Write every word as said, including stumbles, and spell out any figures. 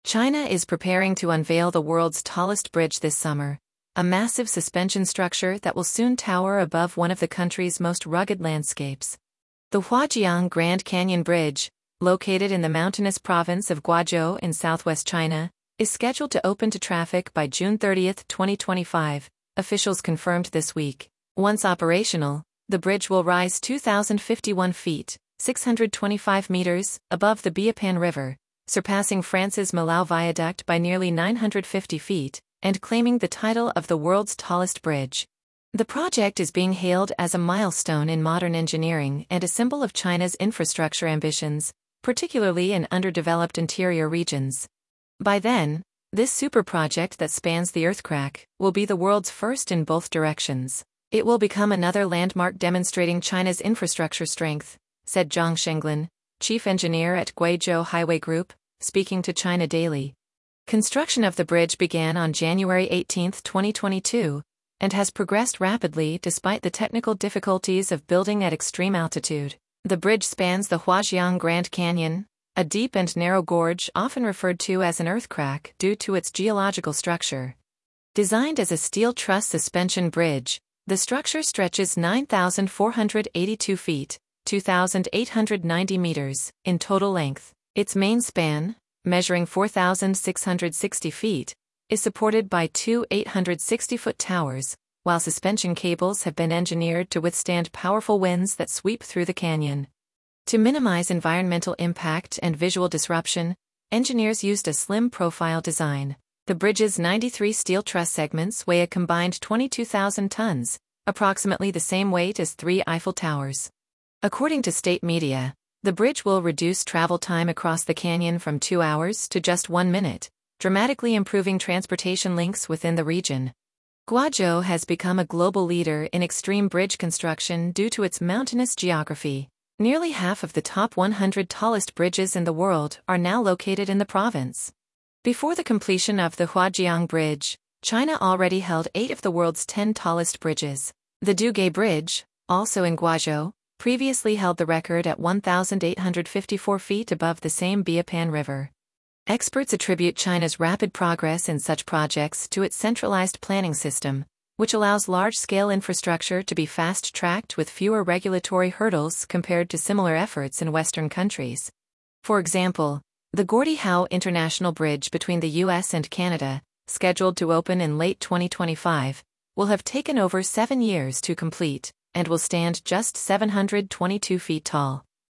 China is preparing to unveil the world's tallest bridge this summer, a massive suspension structure that will soon tower above one of the country's most rugged landscapes. The Huajiang Grand Canyon Bridge, located in the mountainous province of Guizhou in southwest China, is scheduled to open to traffic by June thirtieth, twenty twenty-five, officials confirmed this week. Once operational, the bridge will rise two thousand fifty-one feet, six hundred twenty-five meters, above the Biapan River, surpassing France's Millau Viaduct by nearly nine hundred fifty feet, and claiming the title of the world's tallest bridge. The project is being hailed as a milestone in modern engineering and a symbol of China's infrastructure ambitions, particularly in underdeveloped interior regions. By then, this super project that spans the Earthcrack will be the world's first in both directions. It will become another landmark demonstrating China's infrastructure strength, said Zhang Shenglin, chief engineer at Guizhou Highway Group, speaking to China Daily. Construction of the bridge began on January eighteenth, twenty twenty-two, and has progressed rapidly despite the technical difficulties of building at extreme altitude. The bridge spans the Huajiang Grand Canyon, a deep and narrow gorge often referred to as an earthcrack due to its geological structure. Designed as a steel truss suspension bridge, the structure stretches nine thousand four hundred eighty-two feet, two thousand eight hundred ninety meters, in total length. Its main span, measuring four thousand six hundred sixty feet, is supported by two eight hundred sixty foot towers, while suspension cables have been engineered to withstand powerful winds that sweep through the canyon. To minimize environmental impact and visual disruption, engineers used a slim profile design. The bridge's ninety-three steel truss segments weigh a combined twenty-two thousand tons, approximately the same weight as three Eiffel Towers. According to state media, the bridge will reduce travel time across the canyon from two hours to just one minute, dramatically improving transportation links within the region. Guizhou has become a global leader in extreme bridge construction due to its mountainous geography. Nearly half of the top one hundred tallest bridges in the world are now located in the province. Before the completion of the Huajiang Bridge, China already held eight of the world's ten tallest bridges. The Duge Bridge, also in Guizhou, previously held the record at one thousand eight hundred fifty-four feet above the same Biapan River. Experts attribute China's rapid progress in such projects to its centralized planning system, which allows large-scale infrastructure to be fast-tracked with fewer regulatory hurdles compared to similar efforts in Western countries. For example, the Gordie Howe International Bridge between the U S and Canada, scheduled to open in late twenty twenty-five, will have taken over seven years to complete, and will stand just seven hundred twenty-two feet tall.